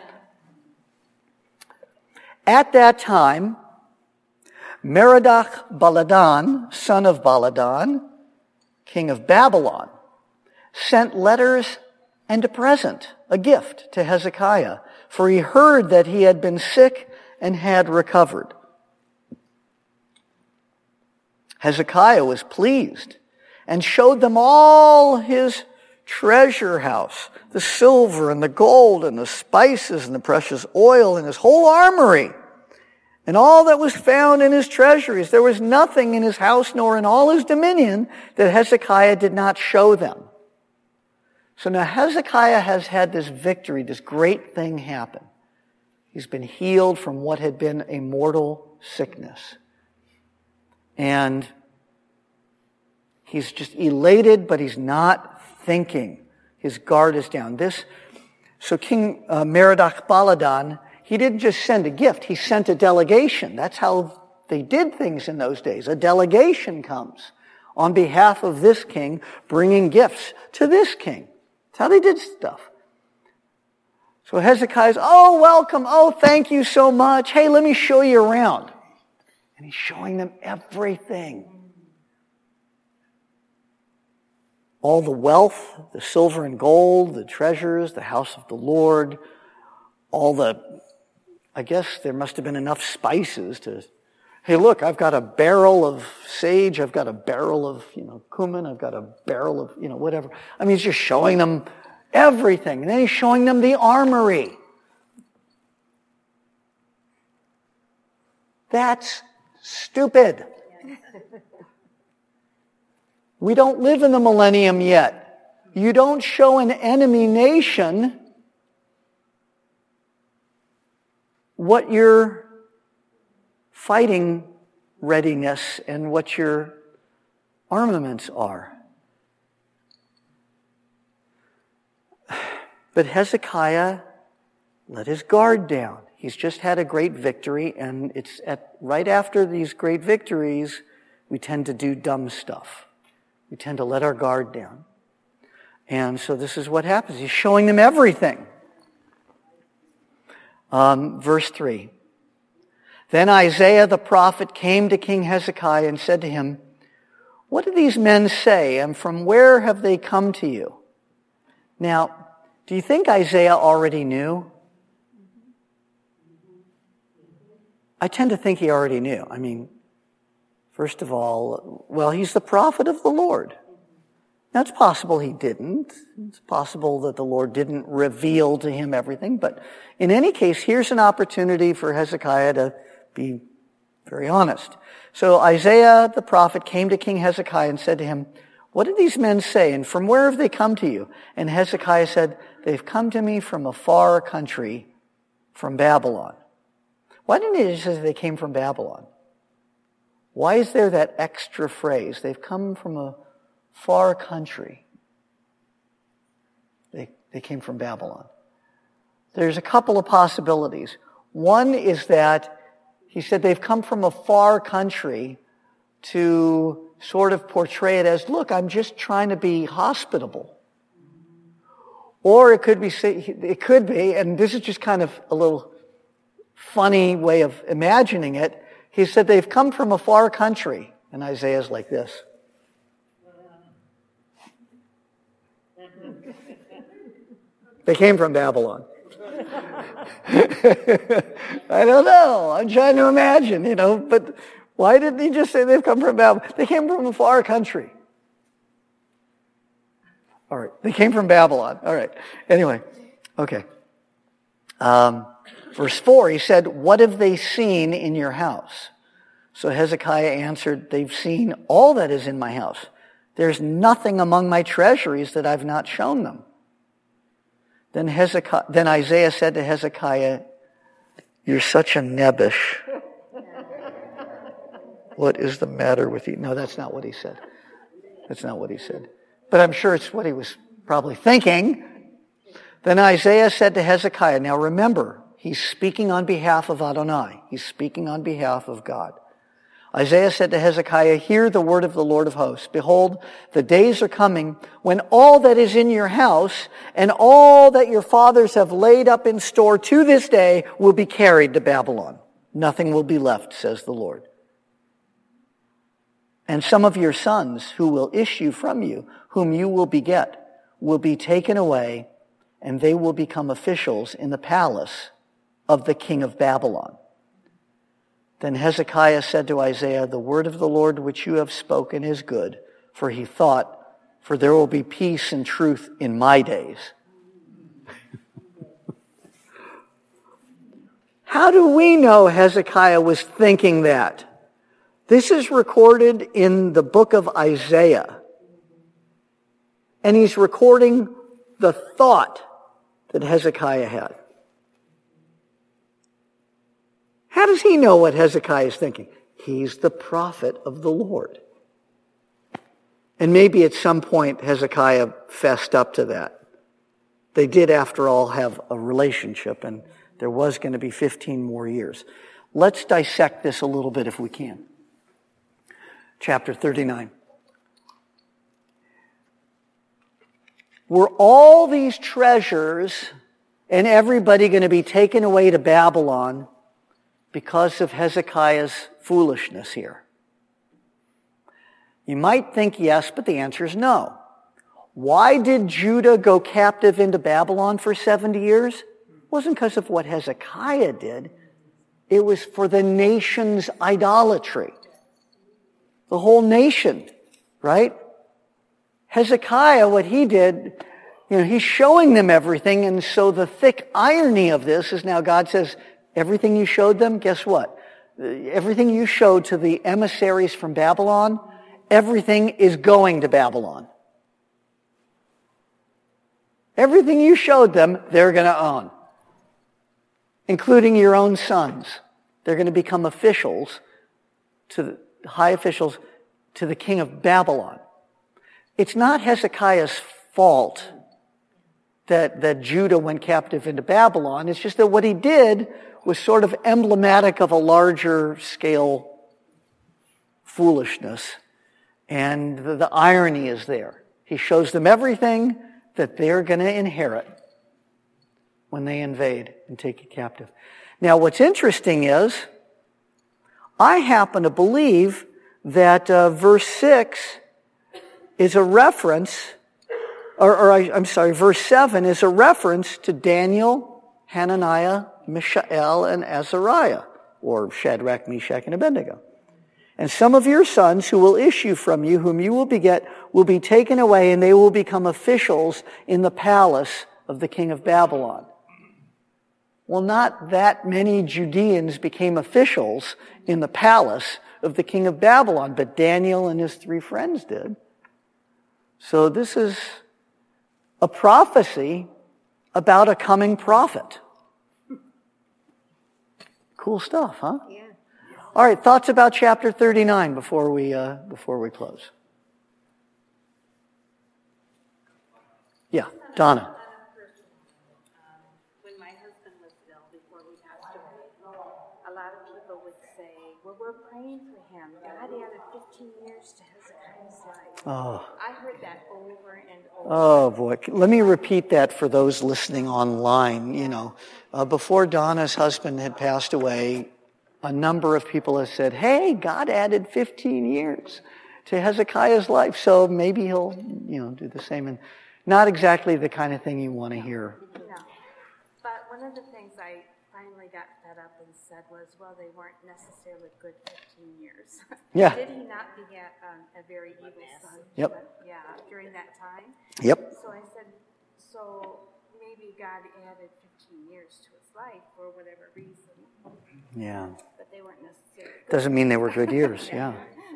At that time, Merodach Baladan, son of Baladan, king of Babylon, sent letters and a present, a gift to Hezekiah, for he heard that he had been sick and had recovered. Hezekiah was pleased and showed them all his treasure house, the silver and the gold and the spices and the precious oil and his whole armory, and all that was found in his treasuries. There was nothing in his house nor in all his dominion that Hezekiah did not show them. So now Hezekiah has had this victory, this great thing happen. He's been healed from what had been a mortal sickness. And he's just elated, but he's not thinking. His guard is down. This, so King uh, Merodach-Baladan, he didn't just send a gift, he sent a delegation. That's how they did things in those days. A delegation comes on behalf of this king, bringing gifts to this king. That's how they did stuff. So Hezekiah's, oh, welcome. Oh, thank you so much. Hey, let me show you around. And he's showing them everything. All the wealth, the silver and gold, the treasures, the house of the Lord, all the, I guess there must have been enough spices to, hey, look, I've got a barrel of sage, I've got a barrel of, you know, cumin, I've got a barrel of, you know, whatever. I mean, he's just showing them everything. And then he's showing them the armory. That's stupid. We don't live in the millennium yet. You don't show an enemy nation what your fighting readiness and what your armaments are. But Hezekiah let his guard down. He's just had a great victory, and it's at right after these great victories, we tend to do dumb stuff. We tend to let our guard down. And so this is what happens. He's showing them everything. Um, verse three. Then Isaiah the prophet came to King Hezekiah and said to him, what do these men say, and from where have they come to you? Now, do you think Isaiah already knew? I tend to think he already knew. I mean, first of all, well, he's the prophet of the Lord. Now, it's possible he didn't. It's possible that the Lord didn't reveal to him everything. But in any case, here's an opportunity for Hezekiah to be very honest. So Isaiah the prophet came to King Hezekiah and said to him, what did these men say, and from where have they come to you? And Hezekiah said, they've come to me from a far country, from Babylon. Why didn't he just say they came from Babylon? Why is there that extra phrase? They've come from a far country. They, they came from Babylon. There's a couple of possibilities. One is that he said they've come from a far country to sort of portray it as, look, I'm just trying to be hospitable. Or it could be, it could be, and this is just kind of a little funny way of imagining it. He said they've come from a far country. And Isaiah's like this. They came from Babylon. I don't know. I'm trying to imagine, you know, but why didn't he just say they've come from Babylon? They came from a far country. All right. They came from Babylon. All right. Anyway. Okay. Um, verse four, he said, what have they seen in your house? So Hezekiah answered, they've seen all that is in my house. There's nothing among my treasuries that I've not shown them. Then Hezekiah, then Isaiah said to Hezekiah, you're such a nebbish. What is the matter with you? No, that's not what he said. That's not what he said. But I'm sure it's what he was probably thinking. Then Isaiah said to Hezekiah, now remember, he's speaking on behalf of Adonai. He's speaking on behalf of God. Isaiah said to Hezekiah, hear the word of the Lord of hosts. Behold, the days are coming when all that is in your house and all that your fathers have laid up in store to this day will be carried to Babylon. Nothing will be left, says the Lord. And some of your sons who will issue from you, whom you will beget, will be taken away, and they will become officials in the palace of the king of Babylon. Then Hezekiah said to Isaiah, the word of the Lord which you have spoken is good, for he thought, for there will be peace and truth in my days. How do we know Hezekiah was thinking that? This is recorded in the book of Isaiah. And he's recording the thought that Hezekiah had? How does he know what Hezekiah is thinking? He's the prophet of the Lord. And maybe at some point Hezekiah fessed up to that. They did, after all, have a relationship, and there was going to be fifteen more years. Let's dissect this a little bit if we can. Chapter thirty-nine. Were all these treasures and everybody going to be taken away to Babylon because of Hezekiah's foolishness here? You might think yes, but the answer is no. Why did Judah go captive into Babylon for seventy years? It wasn't because of what Hezekiah did. It was for the nation's idolatry. The whole nation, right? Hezekiah, what he did, you know, he's showing them everything, and so the thick irony of this is now God says, everything you showed them, guess what? Everything you showed to the emissaries from Babylon, everything is going to Babylon. Everything you showed them, they're going to own, including your own sons. They're going to become officials, to the high officials, to the king of Babylon. It's not Hezekiah's fault that, that Judah went captive into Babylon. It's just that what he did was sort of emblematic of a larger scale foolishness. And the, the irony is there. He shows them everything that they're going to inherit when they invade and take you captive. Now, what's interesting is, I happen to believe that uh, verse six is a reference, or, or I, I'm sorry, verse seven is a reference to Daniel, Hananiah, Mishael, and Azariah, or Shadrach, Meshach, and Abednego. And some of your sons who will issue from you, whom you will beget, will be taken away, and they will become officials in the palace of the king of Babylon. Well, not that many Judeans became officials in the palace of the king of Babylon, but Daniel and his three friends did. So this is a prophecy about a coming prophet. Cool stuff, huh? Yeah. All right, thoughts about chapter thirty-nine before we uh, before we close. Yeah, Donna. When my husband was ill before we passed away, a lot of people would say, "Well, we're praying for him. God added fifteen years to Hezekiah's life." Oh. I heard that over and over. Oh boy, let me repeat that for those listening online. You know, uh, before Donna's husband had passed away, a number of people have said, hey, God added fifteen years to Hezekiah's life, so maybe he'll, you know, do the same. And not exactly the kind of thing you want to hear. No. But one of the things I finally got fed up and said was, well, they weren't necessarily good fifteen years. Yeah. Did he not beget um, a very evil son? Yep. But, yeah, during that time? Yep. So I said, so maybe God added fifteen years to his life for whatever reason. Yeah. But they weren't necessarily good. Doesn't mean they were good years. Yeah.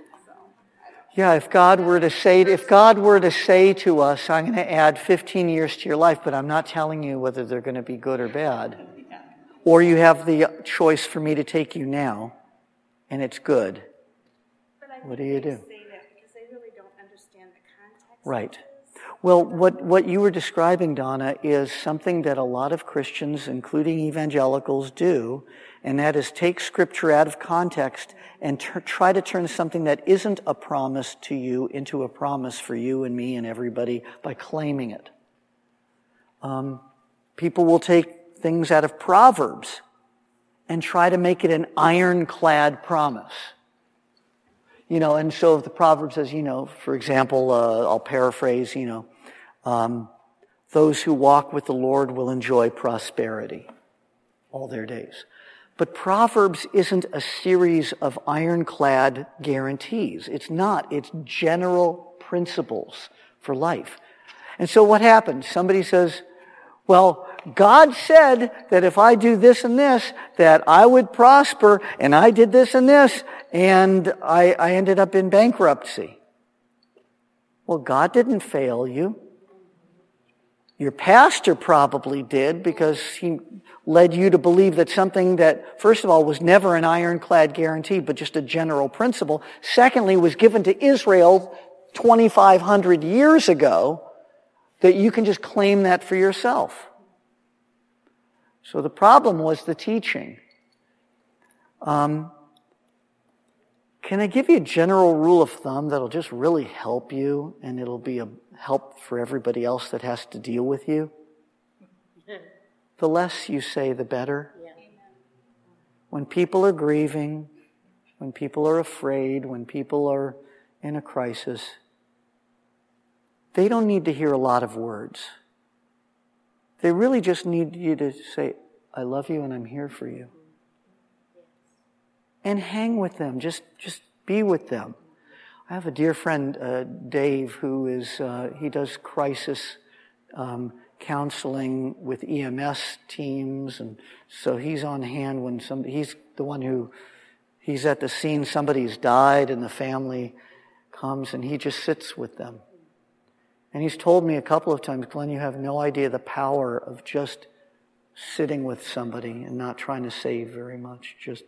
Yeah, if God were to say, if God were to say to us, I'm going to add fifteen years to your life, but I'm not telling you whether they're going to be good or bad. Or you have the choice for me to take you now, and it's good. But I What think do you they do? say that because they really don't understand the context. Right. Of this. Well, what, what you were describing, Donna, is something that a lot of Christians, including evangelicals, do, and that is take Scripture out of context and ter- try to turn something that isn't a promise to you into a promise for you and me and everybody by claiming it. Um, people will take things out of Proverbs and try to make it an ironclad promise. You know, and so if the proverb says, you know, for example, uh, I'll paraphrase, you know, um, those who walk with the Lord will enjoy prosperity all their days. But Proverbs isn't a series of ironclad guarantees. It's not. It's general principles for life. And so what happens? Somebody says, well, God said that if I do this and this, that I would prosper, and I did this and this, and I, I ended up in bankruptcy. Well, God didn't fail you. Your pastor probably did, because he led you to believe that something that, first of all, was never an ironclad guarantee, but just a general principle. Secondly, was given to Israel twenty-five hundred years ago, that you can just claim that for yourself. So the problem was the teaching. Um, can I give you a general rule of thumb that'll just really help you, and it'll be a help for everybody else that has to deal with you? The less you say, the better. Yeah. When people are grieving, when people are afraid, when people are in a crisis, they don't need to hear a lot of words. They really just need you to say, I love you and I'm here for you. And hang with them. Just, just be with them. I have a dear friend, uh, Dave, who is, uh, he does crisis um, counseling with E M S teams. And so he's on hand when somebody, he's the one who, he's at the scene, somebody's died and the family comes and he just sits with them. And he's told me a couple of times, Glenn, you have no idea the power of just sitting with somebody and not trying to say very much, just,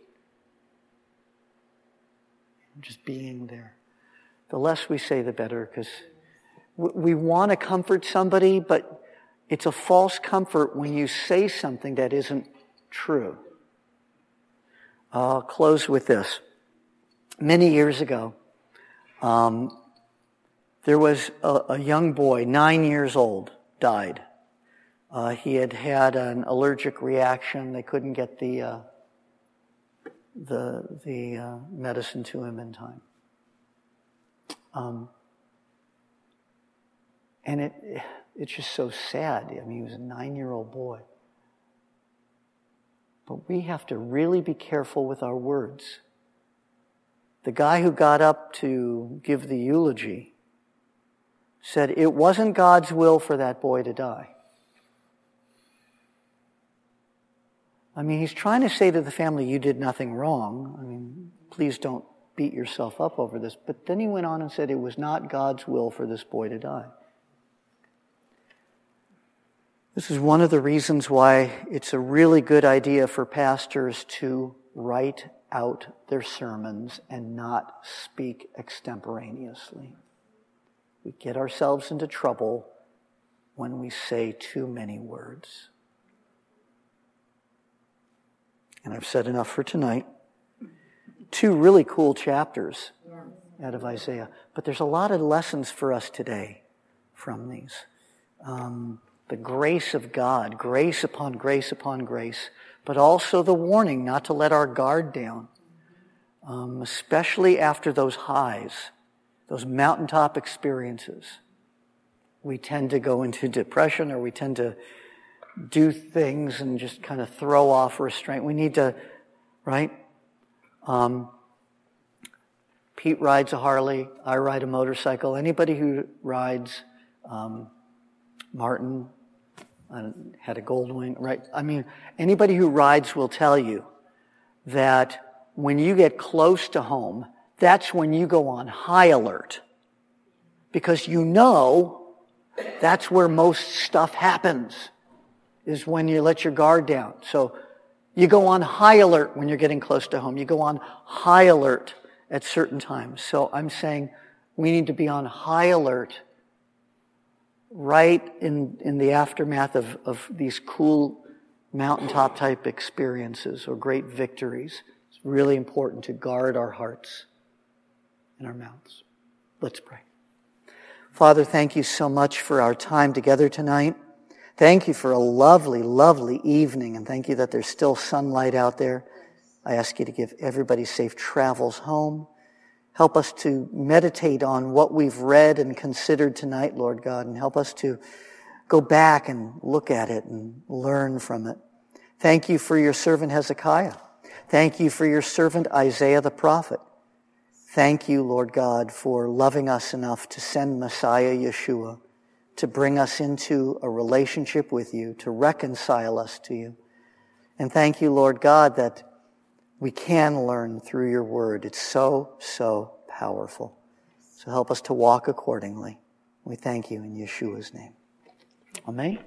just being there. The less we say, the better, because we want to comfort somebody, but it's a false comfort when you say something that isn't true. I'll close with this. Many years ago, um, there was a, a young boy, nine years old, died. Uh, he had had an allergic reaction. They couldn't get the uh, the the uh, medicine to him in time. Um, and it it's just so sad. I mean, he was a nine-year-old boy. But we have to really be careful with our words. The guy who got up to give the eulogy said it wasn't God's will for that boy to die. I mean, he's trying to say to the family, you did nothing wrong. I mean, please don't beat yourself up over this. But then he went on and said it was not God's will for this boy to die. This is one of the reasons why it's a really good idea for pastors to write out their sermons and not speak extemporaneously. We get ourselves into trouble when we say too many words. And I've said enough for tonight. Two really cool chapters out of Isaiah. But there's a lot of lessons for us today from these. Um, the grace of God, grace upon grace upon grace, but also the warning not to let our guard down, um, especially after those highs, those mountaintop experiences. We tend to go into depression, or we tend to do things and just kind of throw off restraint. We need to, right? Um, Pete rides a Harley. I ride a motorcycle. Anybody who rides, um, Martin uh, had a Goldwing, right? I mean, anybody who rides will tell you that when you get close to home, that's when you go on high alert. Because you know that's where most stuff happens, is when you let your guard down. So you go on high alert when you're getting close to home. You go on high alert at certain times. So I'm saying we need to be on high alert right in, in the aftermath of, of these cool mountaintop type experiences or great victories. It's really important to guard our hearts and our mouths. Let's pray. Father, thank you so much for our time together tonight. Thank you for a lovely, lovely evening, and thank you that there's still sunlight out there. I ask you to give everybody safe travels home. Help us to meditate on what we've read and considered tonight, Lord God, and help us to go back and look at it and learn from it. Thank you for your servant Hezekiah. Thank you for your servant Isaiah the prophet. Thank you, Lord God, for loving us enough to send Messiah Yeshua to bring us into a relationship with you, to reconcile us to you. And thank you, Lord God, that we can learn through your word. It's so, so powerful. So help us to walk accordingly. We thank you in Yeshua's name. Amen.